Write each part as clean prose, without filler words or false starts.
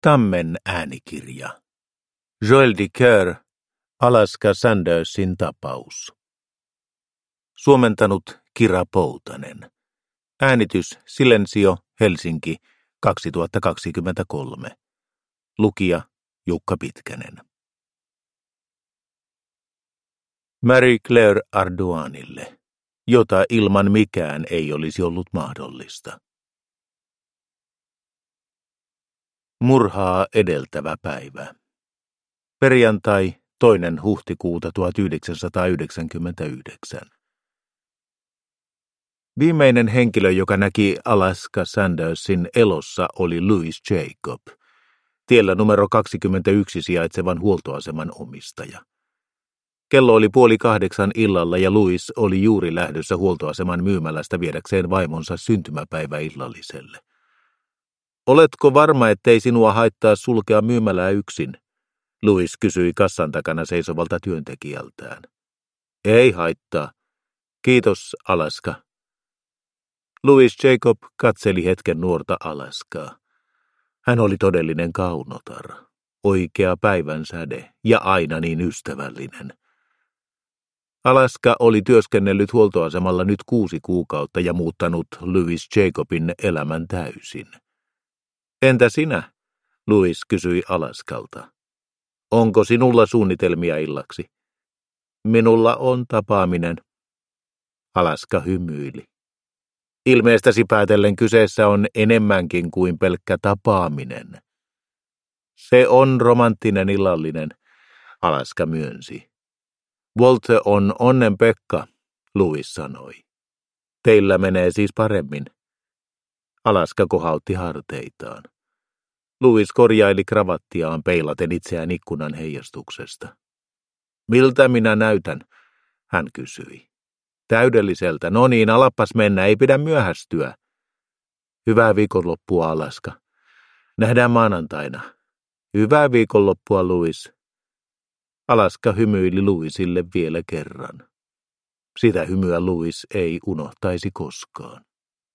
Tammen äänikirja. Joel Dicker, Alaska Sandersin tapaus. Suomentanut Kira Poutanen. Äänitys Silensio, Helsinki, 2023. Lukija Jukka Pitkänen. Marie Claire Ardoinille, jota ilman mikään ei olisi ollut mahdollista. Murhaa edeltävä päivä. Perjantai 2. huhtikuuta 1999. Viimeinen henkilö, joka näki Alaska Sandersin elossa, oli Louis Jacob, tiellä numero 21 sijaitsevan huoltoaseman omistaja. Kello oli 7:30 illalla ja Louis oli juuri lähdössä huoltoaseman myymälästä viedäkseen vaimonsa syntymäpäiväillalliselle. Oletko varma, ettei sinua haittaa sulkea myymälää yksin? Louis kysyi kassan takana seisovalta työntekijältään. Ei haittaa. Kiitos, Alaska. Louis Jacob katseli hetken nuorta Alaskaa. Hän oli todellinen kaunotar, oikea päivänsäde ja aina niin ystävällinen. Alaska oli työskennellyt huoltoasemalla nyt 6 kuukautta ja muuttanut Louis Jacobin elämän täysin. Entä sinä? Louis kysyi Alaskalta. Onko sinulla suunnitelmia illaksi? Minulla on tapaaminen. Alaska hymyili. Ilmeestäsi päätellen kyseessä on enemmänkin kuin pelkkä tapaaminen. Se on romanttinen illallinen, Alaska myönsi. Walter on onnenpekka, Louis sanoi. Teillä menee siis paremmin. Alaska kohautti harteitaan. Louis korjaili kravattiaan peilaten itseään ikkunan heijastuksesta. Miltä minä näytän? Hän kysyi. Täydelliseltä. No niin, alapas mennä, ei pidä myöhästyä. Hyvää viikonloppua, Alaska. Nähdään maanantaina. Hyvää viikonloppua, Louis. Alaska hymyili Louisille vielä kerran. Sitä hymyä Louis ei unohtaisi koskaan.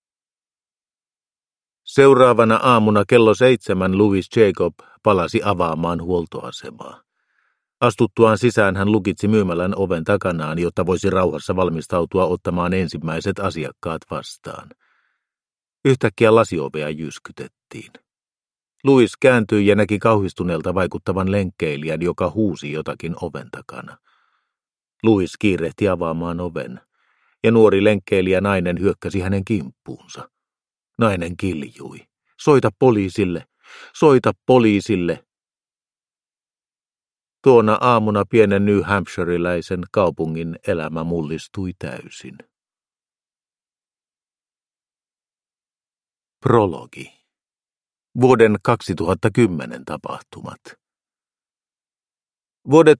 Seuraavana aamuna kello 7 Louis Jacob palasi avaamaan huoltoasemaa. Astuttuaan sisään hän lukitsi myymälän oven takanaan, jotta voisi rauhassa valmistautua ottamaan ensimmäiset asiakkaat vastaan. Yhtäkkiä lasiovea jyskytettiin. Louis kääntyi ja näki kauhistuneelta vaikuttavan lenkkeilijän, joka huusi jotakin oven takana. Louis kiirehti avaamaan oven, ja nuori lenkkeilijä nainen hyökkäsi hänen kimppuunsa. Nainen kiljui. Soita poliisille! Soita poliisille! Tuona aamuna pienen New Hampshireläisen kaupungin elämä mullistui täysin. Prologi. Vuoden 2010 tapahtumat. Vuodet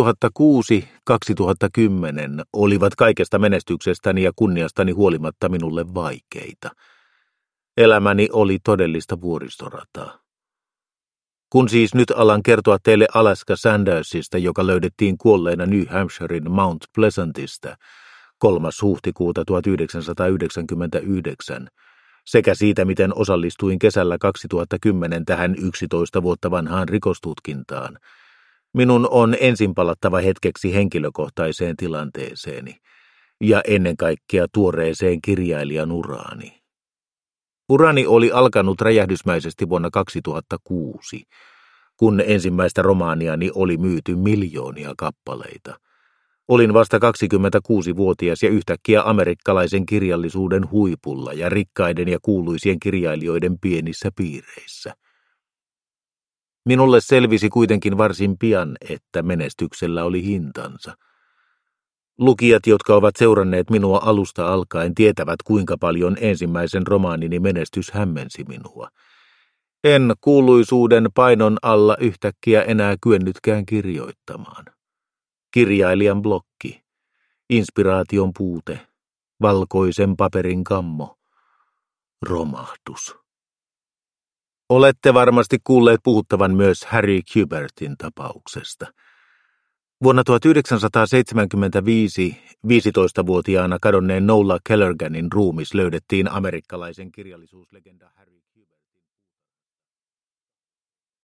2006-2010 olivat kaikesta menestyksestäni ja kunniastani huolimatta minulle vaikeita. Elämäni oli todellista vuoristorataa. Kun siis nyt alan kertoa teille Alaska Sandersista, joka löydettiin kuolleena New Hampshiren Mount Pleasantista 3. huhtikuuta 1999, sekä siitä, miten osallistuin kesällä 2010 tähän 11 vuotta vanhaan rikostutkintaan, minun on ensin palattava hetkeksi henkilökohtaiseen tilanteeseeni ja ennen kaikkea tuoreeseen kirjailijan uraani. Urani oli alkanut räjähdysmäisesti vuonna 2006, kun ensimmäistä romaaniani oli myyty miljoonia kappaleita. Olin vasta 26-vuotias ja yhtäkkiä amerikkalaisen kirjallisuuden huipulla ja rikkaiden ja kuuluisien kirjailijoiden pienissä piireissä. Minulle selvisi kuitenkin varsin pian, että menestyksellä oli hintansa. Lukijat, jotka ovat seuranneet minua alusta alkaen, tietävät, kuinka paljon ensimmäisen romaanini menestys hämmensi minua. En kuuluisuuden painon alla yhtäkkiä enää kyennytkään kirjoittamaan. Kirjailijan blokki, inspiraation puute, valkoisen paperin kammo, romahdus. Olette varmasti kuulleet puhuttavan myös Harry Kubertin tapauksesta. Vuonna 1975 15-vuotiaana kadonneen Nola Callaghanin ruumis löydettiin amerikkalaisen kirjallisuuslegenda Harry